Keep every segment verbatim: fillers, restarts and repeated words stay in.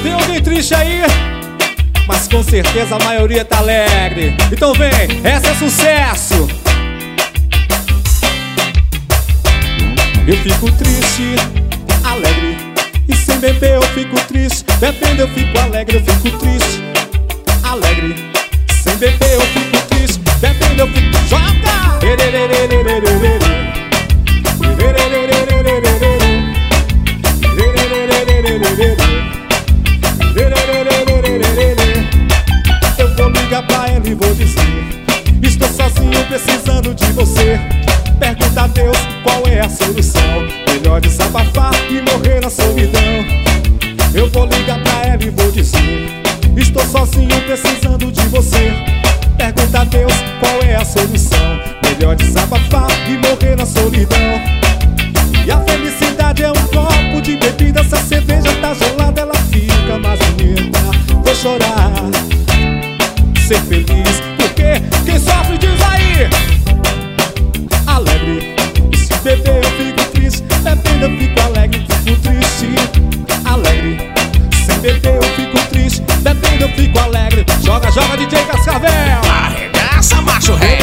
Tem alguém triste aí? Mas com certeza a maioria tá alegre. Então vem, essa é sucesso. Eu fico triste, alegre, e sem beber eu fico triste. Bebendo eu fico alegre, eu fico triste, alegre. Sem beber eu fico triste, bebendo eu fico... Joga! Eu vou ligar pra ela e vou dizer: estou sozinho precisando de você. Pergunta a Deus qual é a solução. Melhor desabafar e morrer na solidão. Eu vou ligar pra ela e vou dizer: estou sozinho precisando de você. Pergunta a Deus qual é a solução. Melhor desabafar e morrer na solidão. E a felicidade é um copo de bebida. Se a cerveja tá gelada ela fica mais bonita. Vou chorar, ser feliz, porque quem sofre diz aí. Alegre, e se beber eu fico triste. Bebendo eu fico alegre, fico triste, alegre. Sem beber eu fico triste, bebendo eu fico alegre. Joga, joga D J Cascavel. Arregaça, macho rei.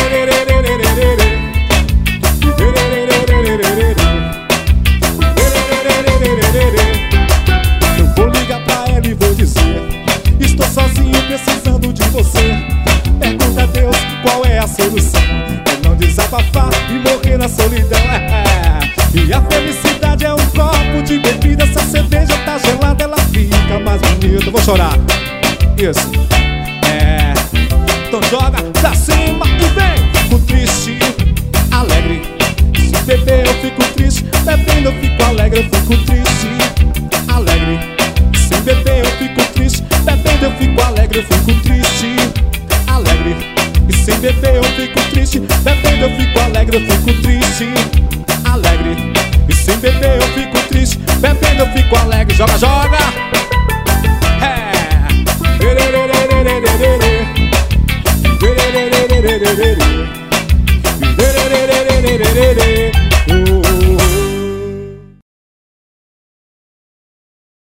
Eu vou ligar pra ela e vou dizer: estou sozinho precisando de você. Pergunta a Deus qual é a solução. É não desabafar e morrer na solidão. E a felicidade é um copo de bebida. Se a cerveja tá gelada ela fica mais bonita. Eu vou chorar. Isso. É. Então joga pra cima e vem. Fico triste, alegre. Se beber eu fico triste. Bebendo eu fico alegre. Eu fico triste, alegre. Sem beber eu fico triste. Bebendo eu fico alegre. Eu fico triste, alegre. E sem beber eu fico triste. Bebendo eu fico alegre. Eu fico triste, alegre. E sem beber eu fico triste. Bebendo eu fico alegre. Joga, joga.